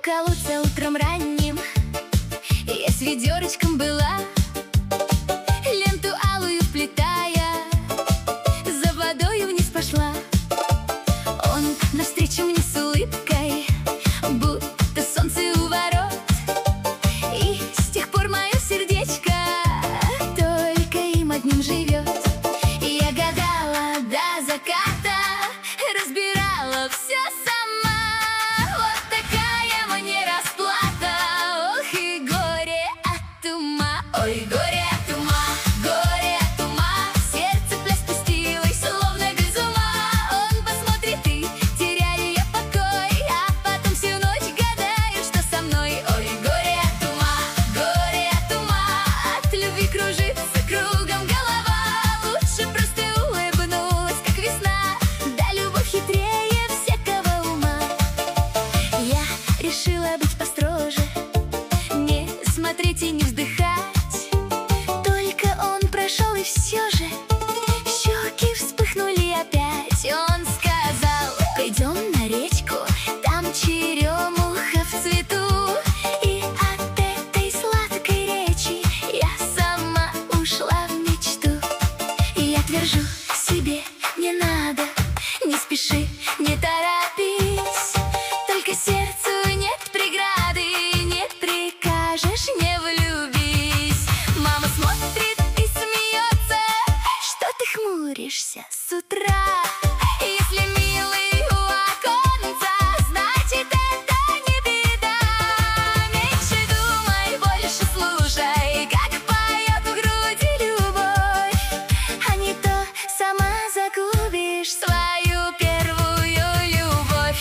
колодца утром ранним я с ведерочком была, ленту алую вплетая, за водою вниз пошла. Он навстречу мне с улыбкой, будто солнце у ворот. И с тех пор мое сердечко только им одним живет. Я гадала до заката, разбирала все сама. Вот такая мне расплата. Ох и горе от ума. Ой, горе от ума, горе от ума. Сердце пляс пустилось, словно без ума. Он посмотрит и теряю я покой, а потом всю ночь гадаю, что со мной. Ой, горе от ума, от любви кружится кругом голова. Лучше просто улыбнулась, как весна. Да, любовь хитрее всякого ума. Я решила быть построже, не смотреть и не вздыхать. Только он прошел, и все же щеки вспыхнули опять. Он сказал: пойдем на речку, там черемуха в цвету. И от этой сладкой речи я сама ушла в мечту. И я твержу себе: не надо, не спеши, не торопись. Только сердцу нет преграды, не прикажешь, не влюбись. Мама смотрит и смеется: что ты хмуришься с утра? Если милый у оконца, значит это не беда. Меньше думай, больше слушай, как поет в груди любовь. А не то сама загубишь свою первую любовь.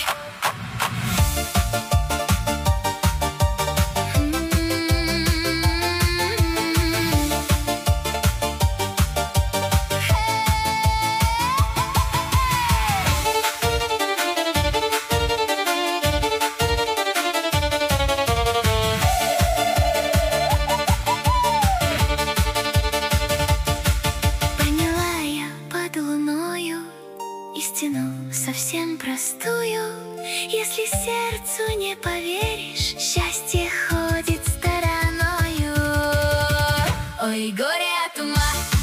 Поняла я под луною истину совсем простую: если сердцу не поверишь, счастье ходит стороною. Ой, горе от ума.